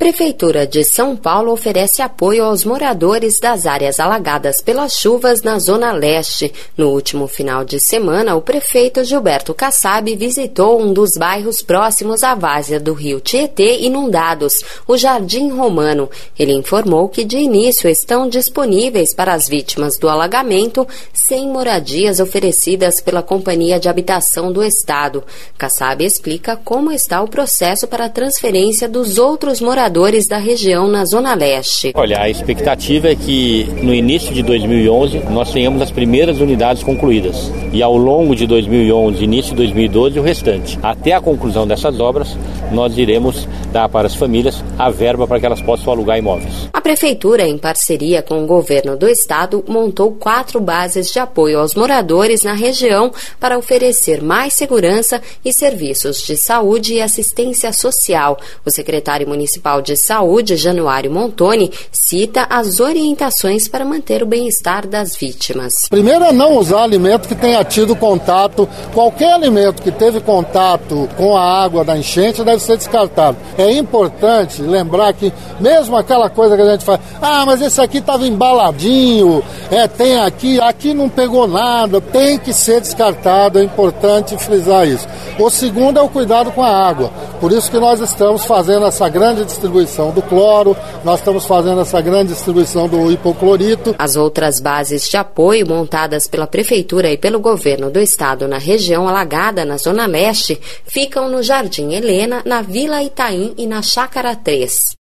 Prefeitura de São Paulo oferece apoio aos moradores das áreas alagadas pelas chuvas na Zona Leste. No último final de semana, o prefeito Gilberto Kassab visitou um dos bairros próximos à várzea do rio Tietê inundados, o Jardim Romano. Ele informou que de início estão disponíveis para as vítimas do alagamento 100 moradias oferecidas pela Companhia de Habitação do Estado. Kassab explica como está o processo para a transferência dos outros moradores da região na Zona Leste. Olha, a expectativa é que no início de 2011 nós tenhamos as primeiras unidades concluídas e ao longo de 2011, início de 2012, o restante. Até a conclusão dessas obras, nós iremos dar para as famílias a verba para que elas possam alugar imóveis. A Prefeitura, em parceria com o governo do Estado, montou 4 bases de apoio aos moradores na região para oferecer mais segurança e serviços de saúde e assistência social. O secretário municipal de Saúde, Januário Montoni, cita as orientações para manter o bem-estar das vítimas. Primeiro é não usar alimento que tenha tido contato, qualquer alimento que teve contato com a água da enchente deve ser descartado. É importante lembrar que mesmo aquela coisa que a gente faz, mas esse aqui estava embaladinho, tem aqui não pegou nada, tem que ser descartado, é importante frisar isso. O segundo é o cuidado com a água, por isso que nós estamos fazendo essa grande distribuição do cloro, nós estamos fazendo essa grande distribuição do hipoclorito. As outras bases de apoio montadas pela Prefeitura e pelo Governo do Estado na região alagada na Zona Leste ficam no Jardim Helena, na Vila Itaim e na Chácara 3.